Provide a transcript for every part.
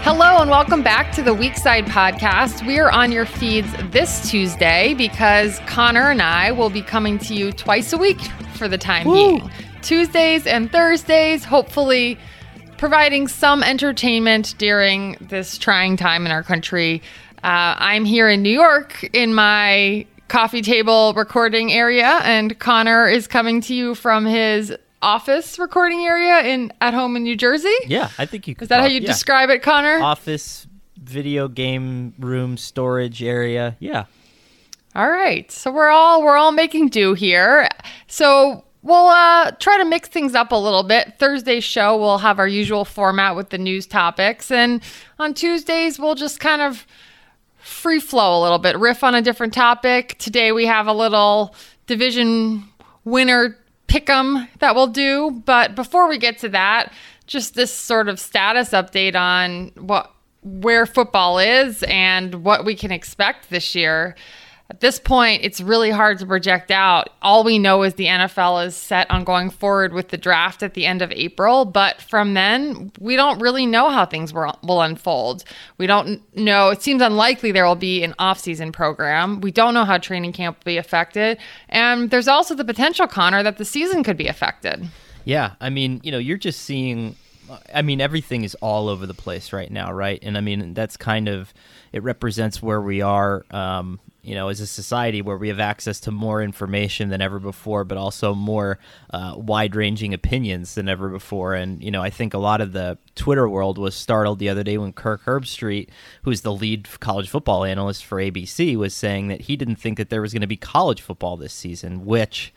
Hello and welcome back to the Weekside Podcast. We are on your feeds this Tuesday because Connor and I will be coming to you twice a week for the time being. Tuesdays and Thursdays, hopefully providing some entertainment during this trying time in our country. I'm here in New York in my coffee table recording area, and Connor is coming to you from his office recording area at home in New Jersey. Yeah, I think you could. Is that how you describe it, Connor? Office, video game room, storage area. Yeah. All right. So we're all making do here. So we'll try to mix things up a little bit. Thursday's show, we'll have our usual format with the news topics. And on Tuesdays, we'll just kind of free flow a little bit, riff on a different topic. Today we have a little division winner pick'em that we'll do. But before we get to that, just this sort of status update on where football is and what we can expect this year. At this point, it's really hard to project out. All we know is the NFL is set on going forward with the draft at the end of April. But from then, we don't really know how things will unfold. We don't know. It seems unlikely there will be an off-season program. We don't know how training camp will be affected. And there's also the potential, Connor, that the season could be affected. Yeah. I mean, you're just seeing, everything is all over the place right now, right? And I mean, that's kind of, it represents where we are, as a society where we have access to more information than ever before, but also more wide-ranging opinions than ever before. And, I think a lot of the Twitter world was startled the other day when Kirk Herbstreit, who's the lead college football analyst for ABC, was saying that he didn't think that there was going to be college football this season, which,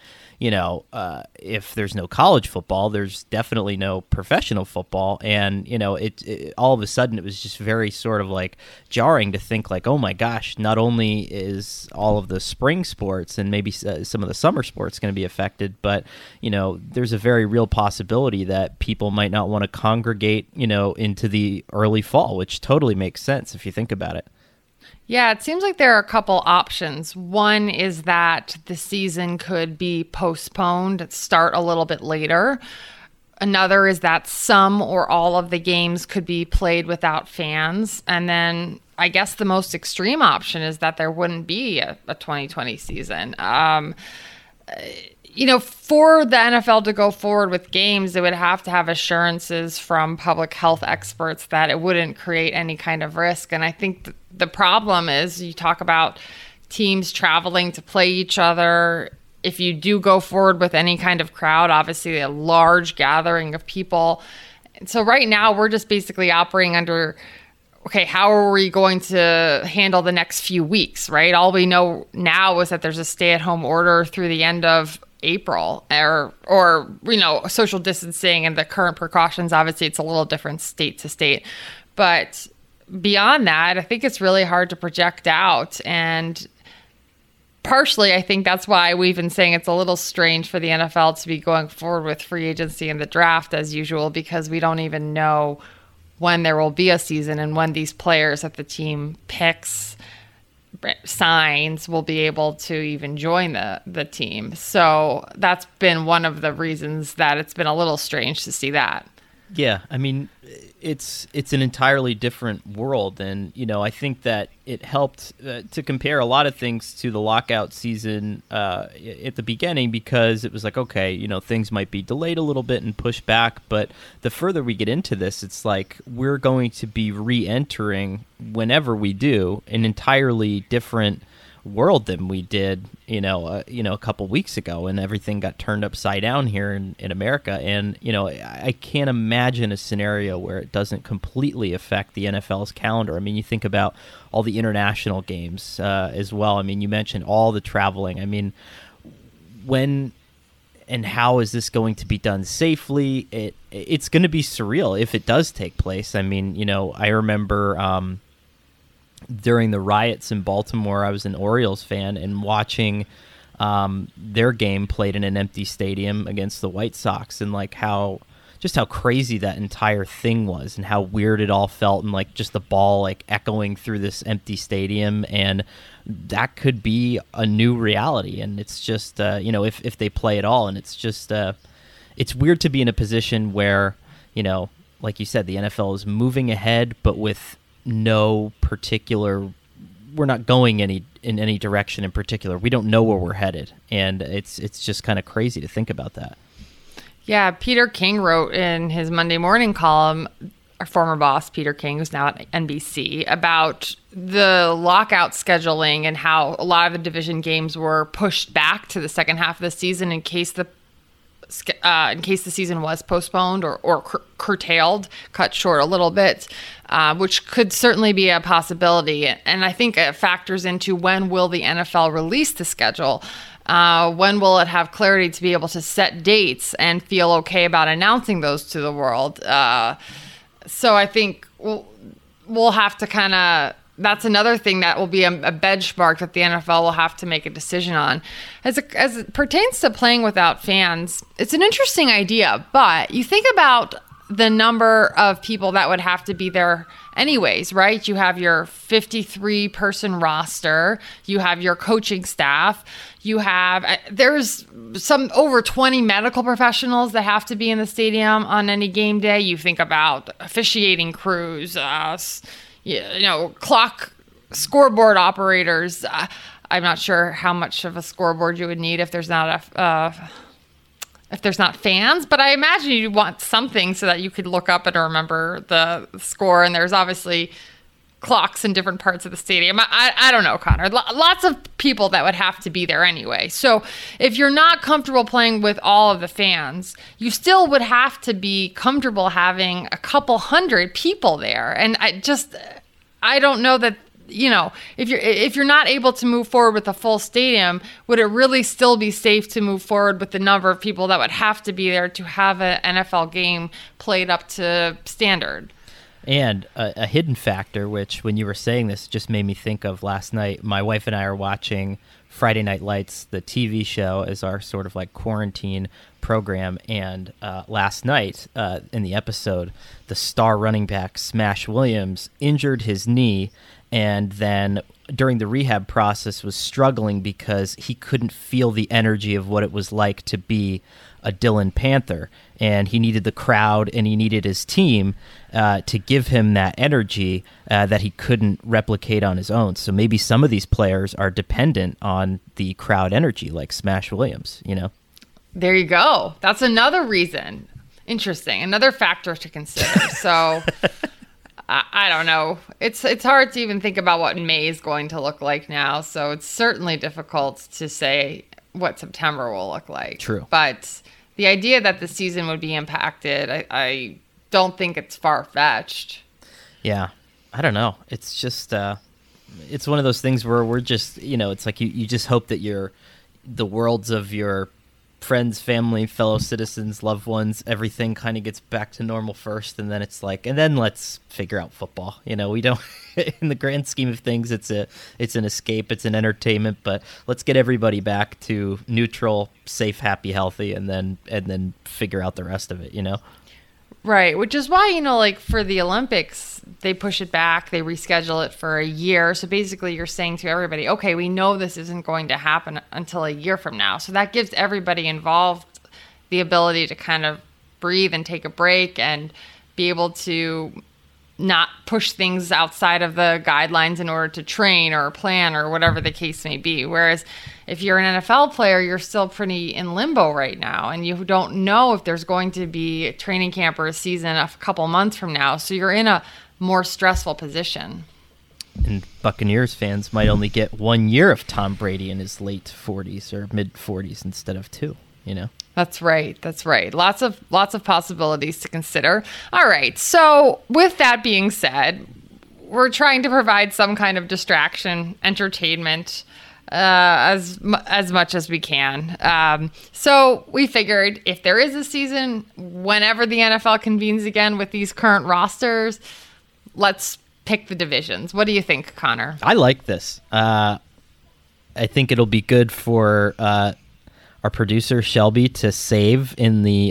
if there's no college football, there's definitely no professional football. And, it all of a sudden it was just very sort of like jarring to think like, oh my gosh, not only is all of the spring sports and maybe some of the summer sports going to be affected, but, there's a very real possibility that people might not want to congregate, into the early fall, which totally makes sense if you think about it. Yeah, it seems like there are a couple options. One is that the season could be postponed, start a little bit later. Another is that some or all of the games could be played without fans. And then I guess the most extreme option is that there wouldn't be a 2020 season. For the NFL to go forward with games, it would have to have assurances from public health experts that it wouldn't create any kind of risk. And I think the problem is you talk about teams traveling to play each other. If you do go forward with any kind of crowd, obviously a large gathering of people. And so right now we're just basically operating under, okay, how are we going to handle the next few weeks, right? All we know now is that there's a stay-at-home order through the end of April or social distancing and the current precautions. Obviously, it's a little different state to state. But beyond that, I think it's really hard to project out. And partially, I think that's why we've been saying it's a little strange for the NFL to be going forward with free agency and the draft as usual, because we don't even know when there will be a season and when these players that the team picks, signs, will be able to even join the team. So that's been one of the reasons that it's been a little strange to see that. Yeah, I mean, it's an entirely different world, and I think that it helped to compare a lot of things to the lockout season at the beginning, because it was like, okay, things might be delayed a little bit and pushed back, but the further we get into this, it's like we're going to be re-entering, whenever we do, an entirely different world than we did, a couple weeks ago, and everything got turned upside down here in America. And, I can't imagine a scenario where it doesn't completely affect the NFL's calendar. I mean, you think about all the international games as well. I mean, you mentioned all the traveling. I mean, when and how is this going to be done safely? It's going to be surreal if it does take place. I mean, I remember during the riots in Baltimore, I was an Orioles fan, and watching their game played in an empty stadium against the White Sox, and like how crazy that entire thing was, and how weird it all felt, and like just the ball like echoing through this empty stadium, and that could be a new reality. And it's just if they play at all, and it's just it's weird to be in a position where like you said, the NFL is moving ahead, but with no particular, we're not going in any direction in particular. We don't know where we're headed, and it's just kind of crazy to think about that. Yeah, Peter King wrote in his Monday morning column, our former boss, Peter King, who's now at NBC, about the lockout scheduling and how a lot of the division games were pushed back to the second half of the season in case the season was postponed or curtailed, cut short a little bit, which could certainly be a possibility. And I think it factors into when will the NFL release the schedule? When will it have clarity to be able to set dates and feel okay about announcing those to the world? So I think we'll have to kind of, that's another thing that will be a benchmark that the NFL will have to make a decision on. As it pertains to playing without fans, it's an interesting idea, but you think about the number of people that would have to be there anyways, right? You have your 53-person roster, you have your coaching staff, there's some over 20 medical professionals that have to be in the stadium on any game day. You think about officiating crews, clock, scoreboard operators. I'm not sure how much of a scoreboard you would need if there's not fans, but I imagine you'd want something so that you could look up and remember the score. And there's obviously clocks in different parts of the stadium. I don't know, Connor. Lots of people that would have to be there anyway. So if you're not comfortable playing with all of the fans, you still would have to be comfortable having a couple hundred people there. And I don't know that, if you're not able to move forward with a full stadium, would it really still be safe to move forward with the number of people that would have to be there to have an NFL game played up to standard? And a hidden factor, which when you were saying this just made me think of last night. My wife and I are watching Friday Night Lights, the TV show, as our sort of like quarantine program. And last night in the episode, the star running back Smash Williams injured his knee, and then during the rehab process was struggling because he couldn't feel the energy of what it was like to be a Dillon Panther, and he needed the crowd and he needed his team to give him that energy that he couldn't replicate on his own. So maybe some of these players are dependent on the crowd energy, like Smash Williams, There you go. That's another reason. Interesting. Another factor to consider. So I don't know. It's hard to even think about what May is going to look like now. So it's certainly difficult to say what September will look like. True. But the idea that the season would be impacted, I don't think it's far-fetched. Yeah. I don't know. It's just, it's one of those things where we're just, it's like you just hope that the worlds of your friends, family, fellow citizens, loved ones, everything kind of gets back to normal first, and then it's like, and then let's figure out football. We don't, in the grand scheme of things, it's an escape, it's an entertainment, but let's get everybody back to neutral, safe, happy, healthy, and then figure out the rest of it. Right, which is why, like for the Olympics, they push it back, they reschedule it for a year. So basically you're saying to everybody, okay, we know this isn't going to happen until a year from now. So that gives everybody involved the ability to kind of breathe and take a break and be able to not push things outside of the guidelines in order to train or plan or whatever the case may be. Whereas if you're an NFL player, you're still pretty in limbo right now, and you don't know if there's going to be a training camp or a season a couple months from now. So you're in a more stressful position. And Buccaneers fans might only get 1 year of Tom Brady in his late 40s or mid 40s instead of 2, That's right. Lots of possibilities to consider. All right. So with that being said, we're trying to provide some kind of distraction, entertainment, as much as we can. So we figured if there is a season, whenever the NFL convenes again with these current rosters, let's pick the divisions. What do you think, Connor? I like this. I think it'll be good for our producer Shelby to save in the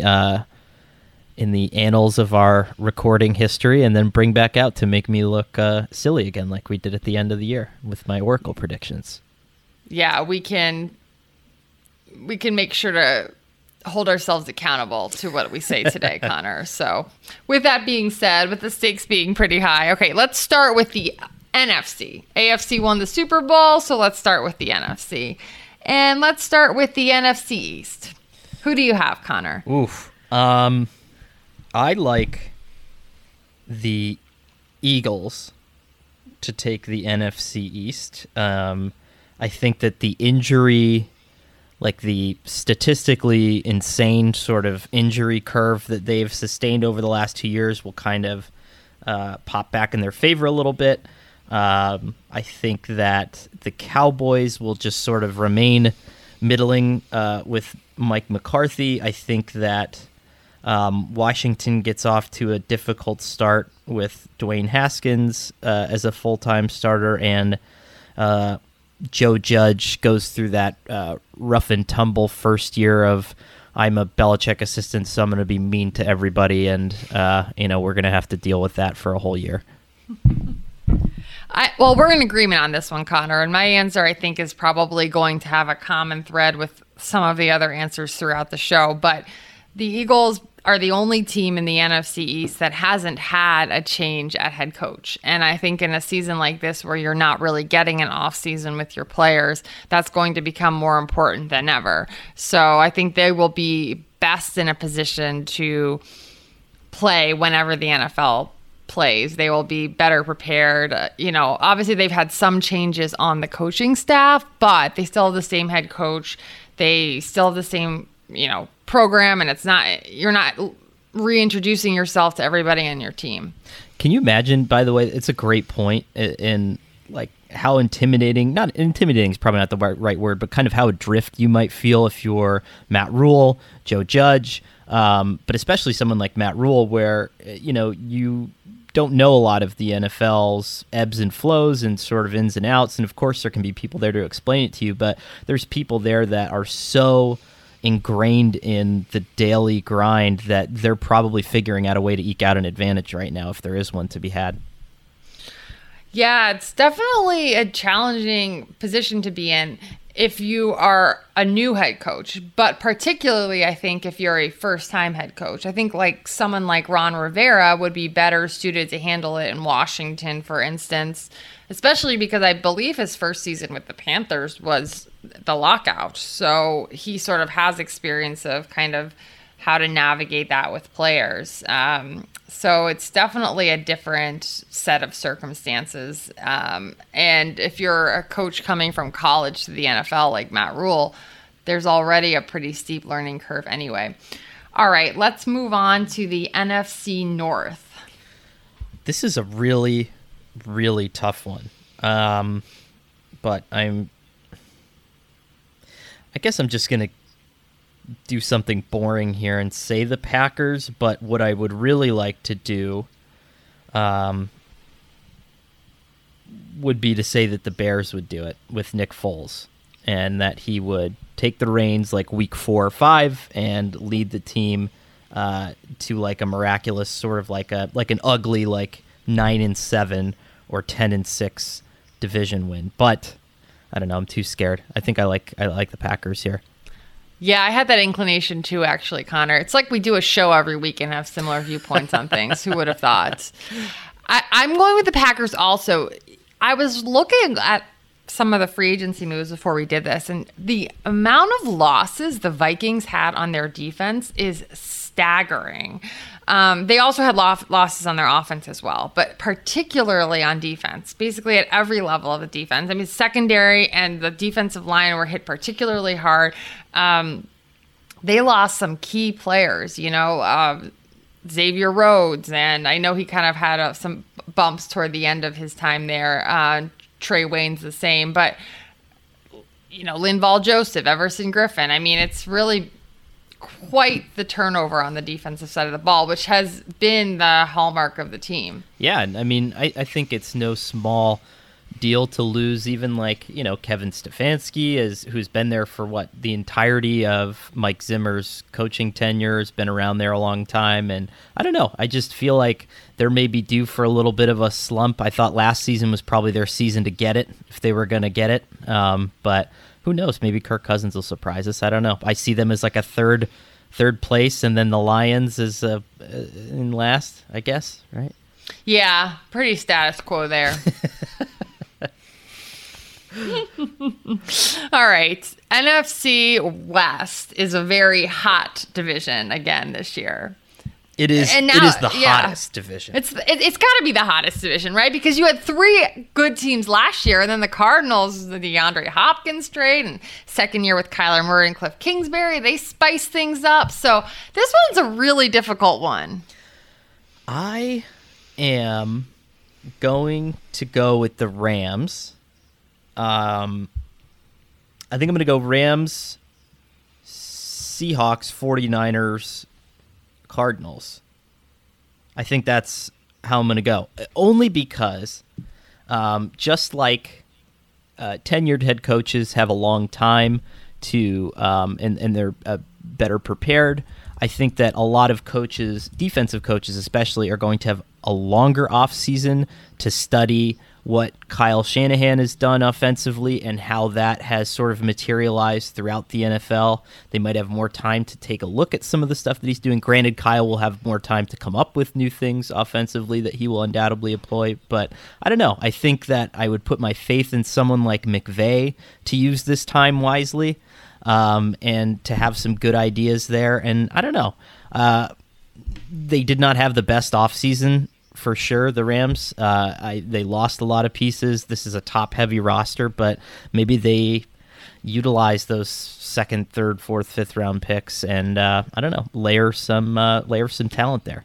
annals of our recording history, and then bring back out to make me look silly again, like we did at the end of the year with my Oracle predictions. Yeah, we can make sure to hold ourselves accountable to what we say today, Connor. So with that being said, with the stakes being pretty high, okay, let's start with the NFC. AFC won the Super Bowl, so let's start with the NFC. And let's start with the NFC East. Who do you have, Connor? Oof. I like the Eagles to take the NFC East. I think that the injury, like the statistically insane sort of injury curve that they've sustained over the last 2 years will kind of pop back in their favor a little bit. I think that the Cowboys will just sort of remain middling with Mike McCarthy. I think that Washington gets off to a difficult start with Dwayne Haskins as a full-time starter, and Joe Judge goes through that rough and tumble first year of, I'm a Belichick assistant, so I'm going to be mean to everybody, and we're going to have to deal with that for a whole year. Well, we're in agreement on this one, Connor, and my answer, I think, is probably going to have a common thread with some of the other answers throughout the show, but the Eagles are the only team in the NFC East that hasn't had a change at head coach. And I think in a season like this where you're not really getting an off season with your players, that's going to become more important than ever. So I think they will be best in a position to play whenever the NFL plays. They will be better prepared. Obviously they've had some changes on the coaching staff, but they still have the same head coach. They still have the same, program, and you're not reintroducing yourself to everybody on your team. Can you imagine, by the way, it's a great point in like how intimidating, not intimidating is probably not the right word, but kind of how adrift you might feel if you're Matt Rule, Joe Judge, but especially someone like Matt Rule where, you don't know a lot of the NFL's ebbs and flows and sort of ins and outs. And of course there can be people there to explain it to you, but there's people there that are so ingrained in the daily grind that they're probably figuring out a way to eke out an advantage right now if there is one to be had. Yeah, it's definitely a challenging position to be in if you are a new head coach, but particularly I think if you're a first-time head coach. I think like someone like Ron Rivera would be better suited to handle it in Washington, for instance, especially because I believe his first season with the Panthers was the lockout. So he sort of has experience of kind of how to navigate that with players. So it's definitely a different set of circumstances. And if you're a coach coming from college to the NFL like Matt Rule, there's already a pretty steep learning curve anyway. All right, let's move on to the NFC North. This is a really, really tough one. But I guess I'm just going to do something boring here and say the Packers, but what I would really like to do would be to say that the Bears would do it with Nick Foles, and that he would take the reins like week 4 or 5 and lead the team to like a miraculous sort of like an ugly like 9-7 or 10-6 division win. But I don't know, I'm too scared. I think I like the Packers here. Yeah, I had that inclination too, actually, Connor. It's like we do a show every week and have similar viewpoints on things. Who would have thought? I'm going with the Packers also. I was looking at some of the free agency moves before we did this, and the amount of losses the Vikings had on their defense is staggering. They also had losses on their offense as well, but particularly on defense, basically at every level of the defense. I mean, secondary and the defensive line were hit particularly hard. They lost some key players, Xavier Rhodes, and I know he kind of had some bumps toward the end of his time there. Trey Wayne's the same, but, Linval Joseph, Everson Griffin. I mean, it's really quite the turnover on the defensive side of the ball, which has been the hallmark of the team. Yeah, I mean, I think it's no small deal to lose even like, Kevin Stefanski, who's been there for the entirety of Mike Zimmer's coaching tenure, has been around there a long time. And I don't know, I just feel like they're maybe due for a little bit of a slump. I thought last season was probably their season to get it, if they were going to get it. But who knows? Maybe Kirk Cousins will surprise us. I don't know. I see them as like a third third place, and then the Lions is in last, I guess, right? Yeah, pretty status quo there. All right. NFC West is a very hot division again this year. It is. And now, it is the hottest division. It's got to be the hottest division, right? Because you had 3 good teams last year, and then the Cardinals, the DeAndre Hopkins trade, and second year with Kyler Murray and Cliff Kingsbury, they spice things up. So this one's a really difficult one. I am going to go with the Rams. I think I'm going to go Rams, Seahawks, 49ers, Cardinals. I think that's how I'm going to go. Only because just like tenured head coaches have a long time to and they're better prepared, I think that a lot of coaches, defensive coaches especially, are going to have a longer offseason to study what Kyle Shanahan has done offensively and how that has sort of materialized throughout the NFL. They might have more time to take a look at some of the stuff that he's doing. Granted, Kyle will have more time to come up with new things offensively that he will undoubtedly employ, but I don't know. I think that I would put my faith in someone like McVay to use this time wisely and to have some good ideas there. And I don't know. They did not have the best offseason for sure, the Rams. They lost a lot of pieces. This is a top-heavy roster, but maybe they utilize those second, third, fourth, fifth round picks and I don't know, layer some talent there.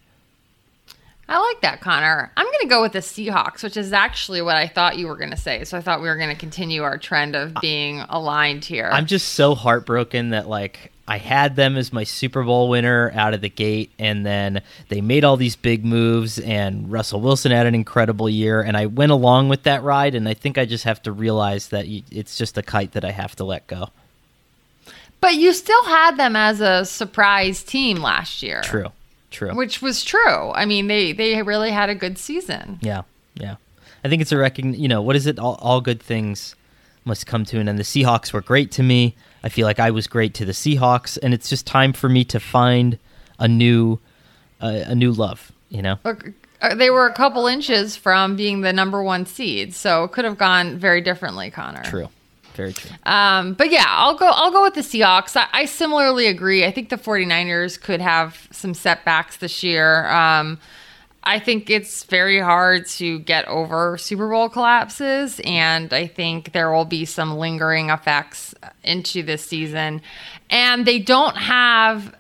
I like that, Connor. I'm going to go with the Seahawks, which is actually what I thought you were going to say. So I thought we were going to continue our trend of being aligned here. I'm just so heartbroken that I had them as my Super Bowl winner out of the gate, and then they made all these big moves, and Russell Wilson had an incredible year, and I went along with that ride, and I think I just have to realize that it's just a kite that I have to let go. But you still had them as a surprise team last year. True. Which was true. I mean, they really had a good season. Yeah. I think it's a what is it? All good things must come to an end. The Seahawks were great to me. I feel like I was great to the Seahawks, and it's just time for me to find a new love, They were a couple inches from being the number 1 seed, so it could have gone very differently, Connor. True. Very true. But yeah, I'll go with the Seahawks. I similarly agree. I think the 49ers could have some setbacks this year. I think it's very hard to get over Super Bowl collapses, and I think there will be some lingering effects into this season. And they don't have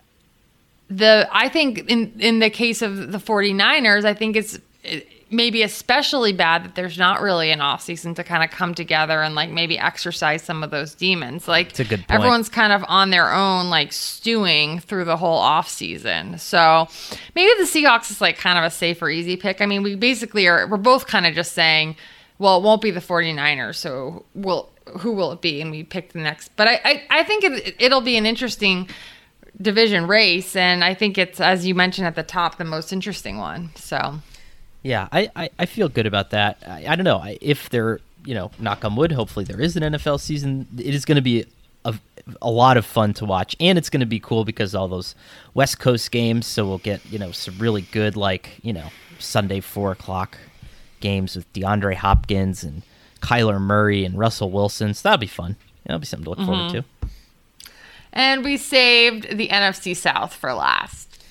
I think in the case of the 49ers, I think it's maybe especially bad that there's not really an off season to kind of come together and maybe exercise some of those demons. It's a good point. Everyone's kind of on their own, stewing through the whole off season. So maybe the Seahawks is kind of a safe or easy pick. I mean, we basically we're both kind of just saying, well, it won't be the 49ers. So who will it be? And we pick the next, but I think it'll be an interesting division race. And I think it's, as you mentioned at the top, the most interesting one. So yeah, I feel good about that. I don't know if there, knock on wood, hopefully there is an NFL season. It is going to be a lot of fun to watch, and it's going to be cool because all those West Coast games. So we'll get some really good Sunday 4:00 games with DeAndre Hopkins and Kyler Murray and Russell Wilson. So that'll be fun. That'll be something to look forward to. And we saved the NFC South for last.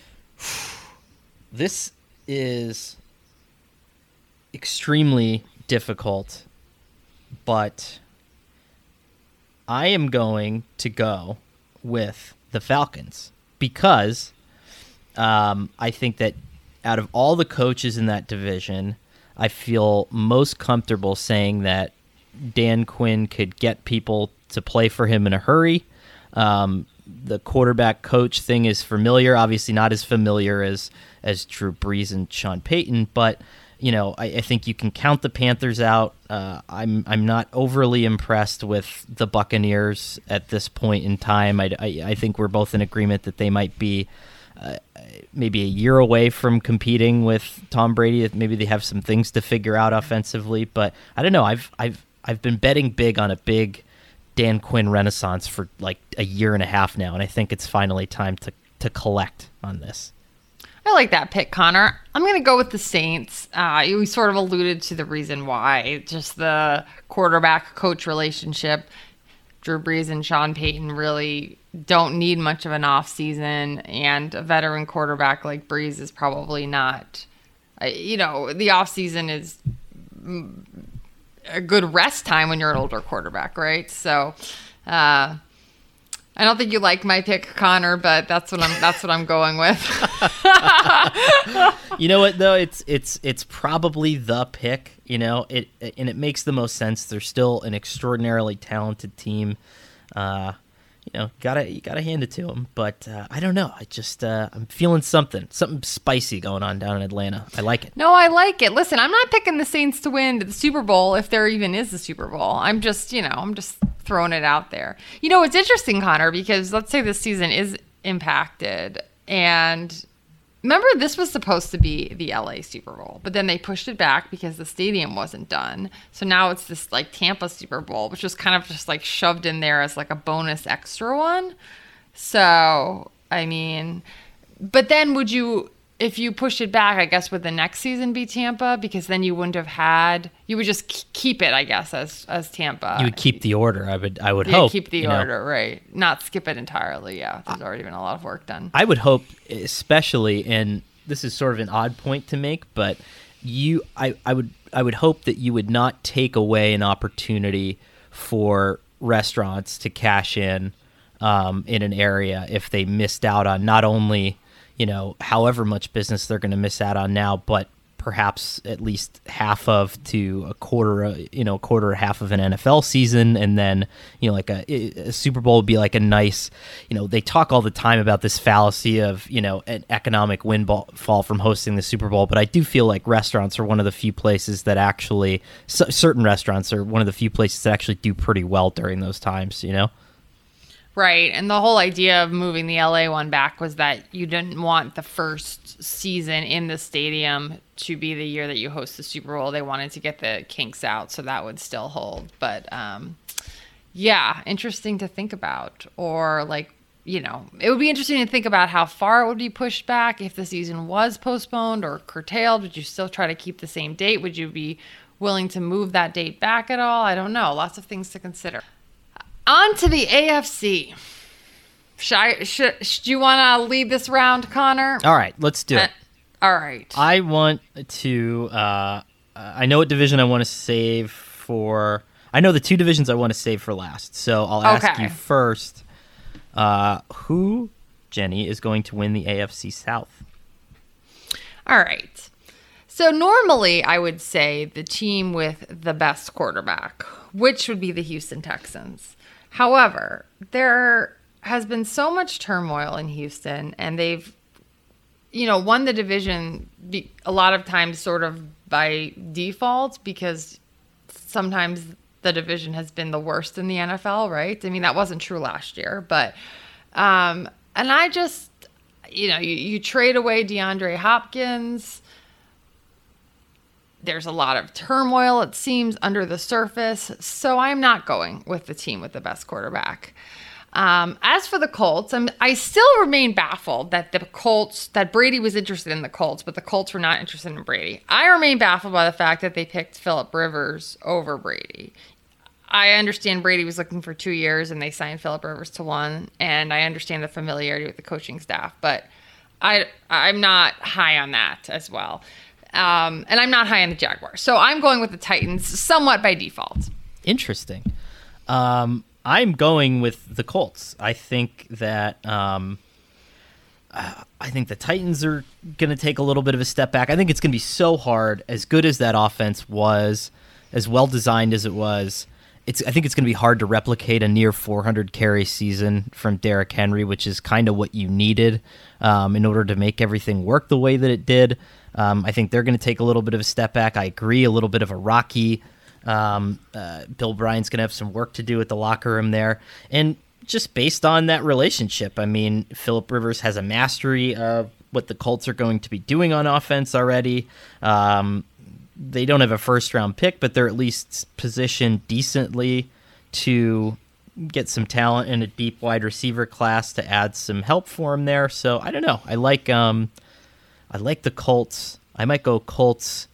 This is extremely difficult, but I am going to go with the Falcons because I think that out of all the coaches in that division, I feel most comfortable saying that Dan Quinn could get people to play for him in a hurry. The quarterback coach thing is familiar, obviously not as familiar as Drew Brees and Sean Payton, but I think you can count the Panthers out. I'm not overly impressed with the Buccaneers at this point in time. I think we're both in agreement that they might be maybe a year away from competing with Tom Brady. Maybe they have some things to figure out offensively, but I don't know. I've been betting big on a big Dan Quinn renaissance for like a year and a half now, and I think it's finally time to collect on this. I like that pick, Connor. I'm going to go with the Saints. We sort of alluded to the reason why. Just the quarterback-coach relationship. Drew Brees and Sean Payton really don't need much of an offseason, and a veteran quarterback like Brees is probably not. The offseason is a good rest time when you're an older quarterback, right? So, I don't think you like my pick, Connor, but that's what I'm going with. You know what though? It's probably the pick. It makes the most sense. They're still an extraordinarily talented team. You gotta hand it to them. But I don't know. I'm feeling something spicy going on down in Atlanta. I like it. No, I like it. Listen, I'm not picking the Saints to win the Super Bowl if there even is a Super Bowl. I'm just throwing it out there. It's interesting, Connor, because let's say this season is impacted, and remember this was supposed to be the LA Super Bowl, but then they pushed it back because the stadium wasn't done. So now it's this like Tampa Super Bowl, which was kind of just like shoved in there as like a bonus extra one. So, I mean, but then if you push it back, I guess would the next season be Tampa? Because then you wouldn't have you would just keep it, I guess, as Tampa. You would keep the order. I would hope. Keep the order, right? Not skip it entirely. Yeah, there's already been a lot of work done. I would hope, especially, and this is sort of an odd point to make, but I would hope that you would not take away an opportunity for restaurants to cash in an area if they missed out on not only however much business they're going to miss out on now, but perhaps at least half of to a quarter or half of an NFL season. And then, like a Super Bowl would be like a nice, they talk all the time about this fallacy of, an economic windfall from hosting the Super Bowl. But I do feel like restaurants are one of the few places that actually, certain restaurants are one of the few places that actually do pretty well during those times, Right. And the whole idea of moving the LA one back was that you didn't want the first season in the stadium to be the year that you host the Super Bowl. They wanted to get the kinks out, so that would still hold. But interesting to think about. Or it would be interesting to think about how far it would be pushed back if the season was postponed or curtailed. Would you still try to keep the same date? Would you be willing to move that date back at all? I don't know. Lots of things to consider. On to the AFC. Do you want to lead this round, Connor? All right, let's do it. All right. I want to. I know what division I want to save for. I know the two divisions I want to save for last. So I'll ask you first. Who, Jenny, is going to win the AFC South? All right. So normally I would say the team with the best quarterback, which would be the Houston Texans. However, there has been so much turmoil in Houston, and they've, won the division a lot of times sort of by default, because sometimes the division has been the worst in the NFL, right? I mean, that wasn't true last year, but, and I just, you trade away DeAndre Hopkins. There's a lot of turmoil, it seems, under the surface. So I'm not going with the team with the best quarterback. As for the Colts, I still remain baffled that Brady was interested in the Colts, but the Colts were not interested in Brady. I remain baffled by the fact that they picked Phillip Rivers over Brady. I understand Brady was looking for 2 years and they signed Phillip Rivers to 1, and I understand the familiarity with the coaching staff, but I'm not high on that as well. And I'm not high on the Jaguars. So I'm going with the Titans somewhat by default. Interesting. I'm going with the Colts. I think that the Titans are going to take a little bit of a step back. I think it's going to be so hard, as good as that offense was, as well designed as it was. I think it's going to be hard to replicate a near 400 carry season from Derrick Henry, which is kind of what you needed in order to make everything work the way that it did. I think they're going to take a little bit of a step back. I agree, a little bit of a rocky. Bill Bryant's going to have some work to do at the locker room there. And just based on that relationship, I mean, Phillip Rivers has a mastery of what the Colts are going to be doing on offense already. They don't have a first-round pick, but they're at least positioned decently to get some talent in a deep wide receiver class to add some help for him there. So I don't know. I like the Colts. I might go Colts,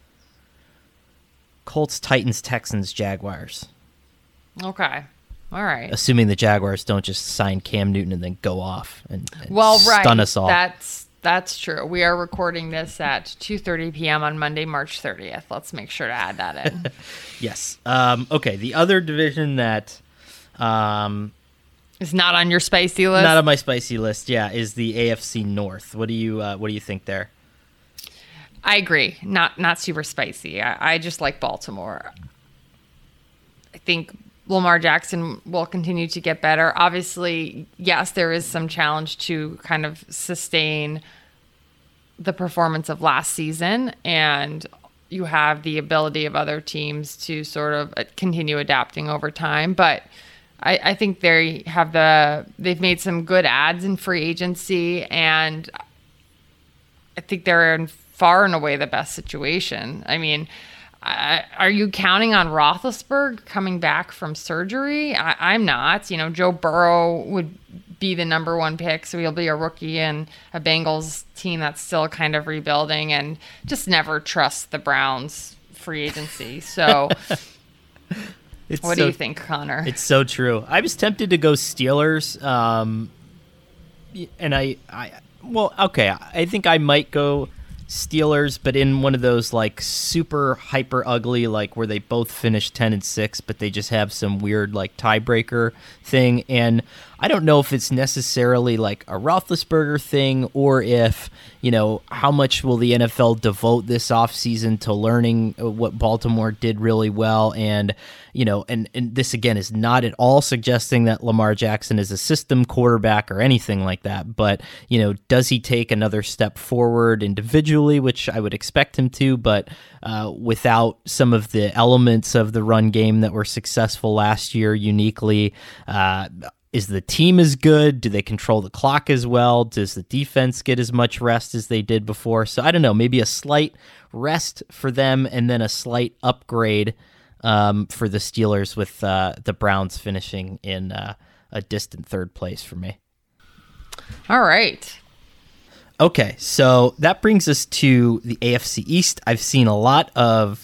Titans, Texans, Jaguars. Okay. All right. Assuming the Jaguars don't just sign Cam Newton and then go off and right. Stun us all. That's true. We are recording this at 2:30 p.m. on Monday, March 30th. Let's make sure to add that in. Yes. Okay. The other division that is not on your spicy list. Not on my spicy list. Yeah, is the AFC North. What do you think there? I agree. Not super spicy. I just like Baltimore. I think Lamar Jackson will continue to get better. Obviously, yes, there is some challenge to kind of sustain the performance of last season, and you have the ability of other teams to sort of continue adapting over time. But I think they've made some good adds in free agency, and I think they're in far and away the best situation. I mean, are you counting on Roethlisberger coming back from surgery? I'm not. Joe Burrow would be the number one pick, so he'll be a rookie in a Bengals team that's still kind of rebuilding, and just never trust the Browns free agency. So what do you think, Connor? It's so true. I was tempted to go Steelers, and I think I might go Steelers, but in one of those like super hyper ugly, like where they both finish 10-6, but they just have some weird like tiebreaker thing. And I don't know if it's necessarily like a Roethlisberger thing, or if, how much will the NFL devote this offseason to learning what Baltimore did really well. And, and this again is not at all suggesting that Lamar Jackson is a system quarterback or anything like that. But, does he take another step forward individually, which I would expect him to, but without some of the elements of the run game that were successful last year uniquely? Is the team as good? Do they control the clock as well? Does the defense get as much rest as they did before? So I don't know, maybe a slight rest for them and then a slight upgrade for the Steelers, with the Browns finishing in a distant third place for me. All right. Okay, so that brings us to the AFC East. I've seen a lot of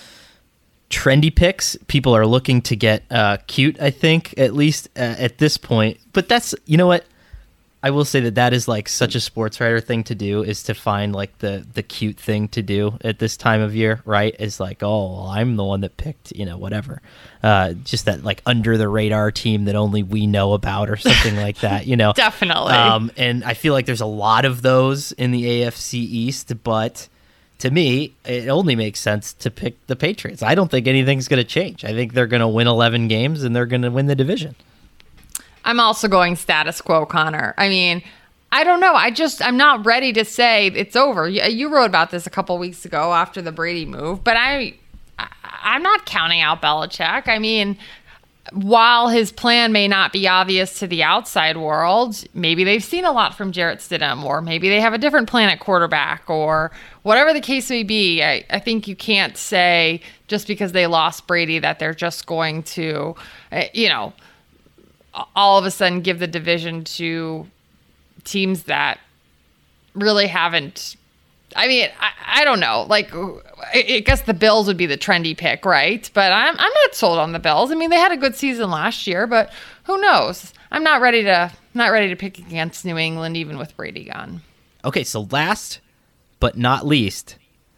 trendy picks. People are looking to get cute, I think, at least at this point. But that's, what? I will say that is like such a sports writer thing to do, is to find like the cute thing to do at this time of year, right? Is like, oh, well, I'm the one that picked, whatever. Just that like under the radar team that only we know about or something like that, Definitely. And I feel like there's a lot of those in the AFC East, but to me, it only makes sense to pick the Patriots. I don't think anything's going to change. I think they're going to win 11 games and they're going to win the division. I'm also going status quo, Connor. I mean, I don't know. I'm not ready to say it's over. You wrote about this a couple weeks ago after the Brady move, but I'm not counting out Belichick. I mean, while his plan may not be obvious to the outside world, maybe they've seen a lot from Jarrett Stidham, or maybe they have a different plan at quarterback, or whatever the case may be. I think you can't say just because they lost Brady that they're just going to, all of a sudden give the division to teams that really haven't. I mean, I don't know. Like, I guess the Bills would be the trendy pick, right? But I'm not sold on the Bills. I mean, they had a good season last year, but who knows? I'm not ready to pick against New England, even with Brady gone. Okay, so last but not least,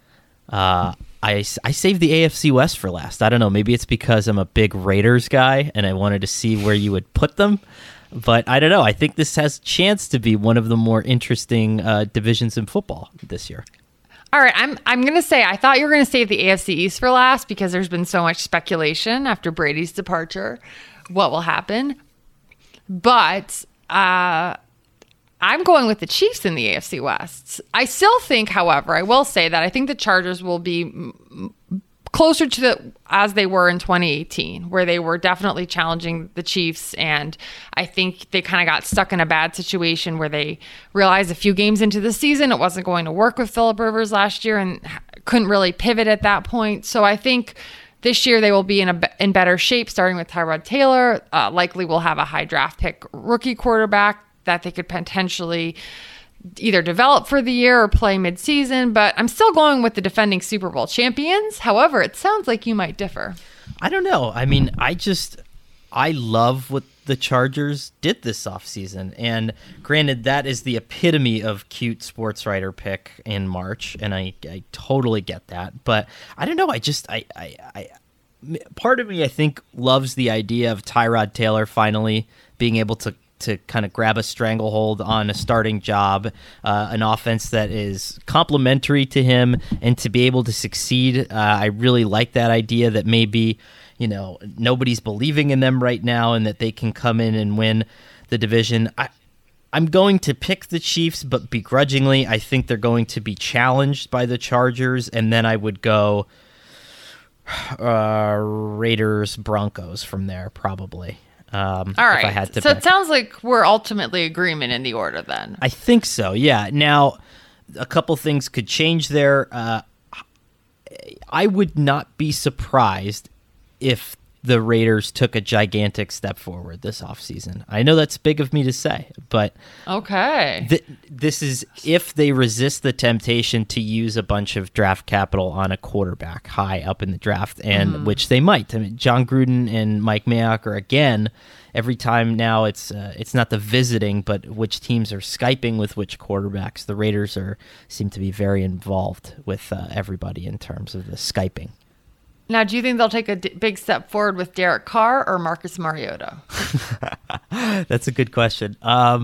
I saved the AFC West for last. I don't know. Maybe it's because I'm a big Raiders guy and I wanted to see where you would put them. But I don't know. I think this has a chance to be one of the more interesting divisions in football this year. All right. I'm going to say I thought you were going to save the AFC East for last because there's been so much speculation after Brady's departure what will happen. But I'm going with the Chiefs in the AFC West. I still think, however, I will say that I think the Chargers will be closer to as they were in 2018, where they were definitely challenging the Chiefs. And I think they kind of got stuck in a bad situation where they realized a few games into the season it wasn't going to work with Phillip Rivers last year and couldn't really pivot at that point. So I think This year, they will be in better shape, starting with Tyrod Taylor. Likely will have a high draft pick rookie quarterback that they could potentially either develop for the year or play midseason. But I'm still going with the defending Super Bowl champions. However, it sounds like you might differ. I don't know. I mean, I love what the Chargers did this offseason. And granted, that is the epitome of cute sports writer pick in March. And I totally get that. But I don't know. Part of me, I think, loves the idea of Tyrod Taylor finally being able to kind of grab a stranglehold on a starting job, an offense that is complementary to him, and to be able to succeed. I really like that idea that maybe, nobody's believing in them right now and that they can come in and win the division. I'm going to pick the Chiefs, but begrudgingly. I think they're going to be challenged by the Chargers, and then I would go Raiders, Broncos from there, probably. All right. If I had to so pick. It sounds like we're ultimately agreement in the order then. I think so, yeah. Now, a couple things could change there. I would not be surprised if the Raiders took a gigantic step forward this offseason. I know that's big of me to say, but okay. This is if they resist the temptation to use a bunch of draft capital on a quarterback high up in the draft, and which they might. I mean, John Gruden and Mike Mayock are, again, every time now it's not the visiting, but which teams are Skyping with which quarterbacks. The Raiders seem to be very involved with everybody in terms of the Skyping. Now, do you think they'll take a big step forward with Derek Carr or Marcus Mariota? That's a good question.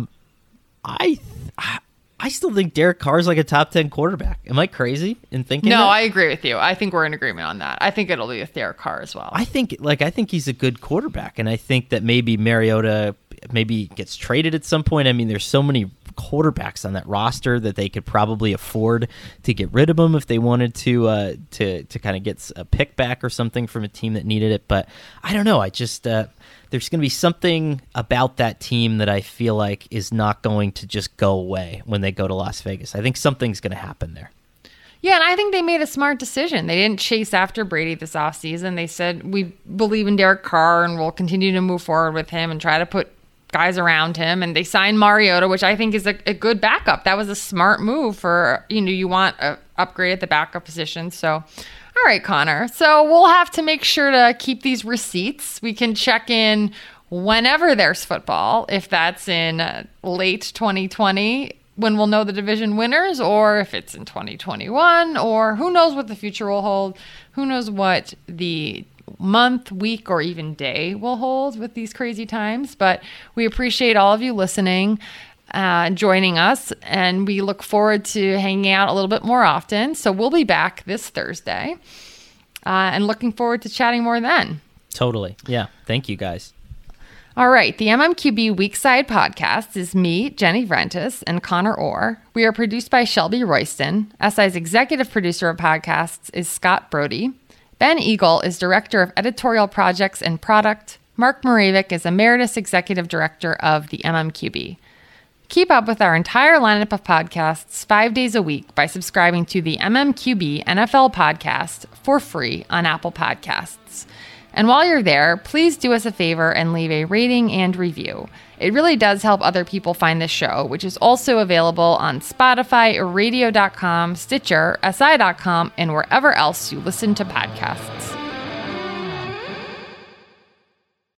I still think Derek Carr is like a top 10 quarterback. Am I crazy in thinking No, that? I agree with you. I think we're in agreement on that. I think it'll be with Derek Carr as well. I think he's a good quarterback, and I think that maybe Mariota gets traded at some point. I mean, there's so many quarterbacks on that roster that they could probably afford to get rid of them if they wanted to kind of get a pick back or something from a team that needed it. But I don't know. I just there's going to be something about that team that I feel like is not going to just go away when they go to Las Vegas. I think something's going to happen there. Yeah, and I think they made a smart decision. They didn't chase after Brady this offseason. They said, we believe in Derek Carr and we'll continue to move forward with him and try to put guys around him. And they signed Mariota, which I think is a good backup. That was a smart move for, you want an upgrade at the backup position. So, all right, Connor. So we'll have to make sure to keep these receipts. We can check in whenever there's football, if that's in late 2020, when we'll know the division winners, or if it's in 2021, or who knows what the future will hold. Who knows what the month, week, or even day will hold with these crazy times. But we appreciate all of you listening, joining us, and we look forward to hanging out a little bit more often. So we'll be back this Thursday, and looking forward to chatting more then. Totally. Yeah. Thank you, guys. All right. The MMQB Weekside podcast is me, Jenny Vrentis, and Connor Orr. We are produced by Shelby Royston. SI's executive producer of podcasts is Scott Brody. Ben Eagle is Director of Editorial Projects and Product. Mark Moravik is Emeritus Executive Director of the MMQB. Keep up with our entire lineup of podcasts 5 days a week by subscribing to the MMQB NFL podcast for free on Apple Podcasts. And while you're there, please do us a favor and leave a rating and review. It really does help other people find this show, which is also available on Spotify, radio.com, Stitcher, SI.com, and wherever else you listen to podcasts.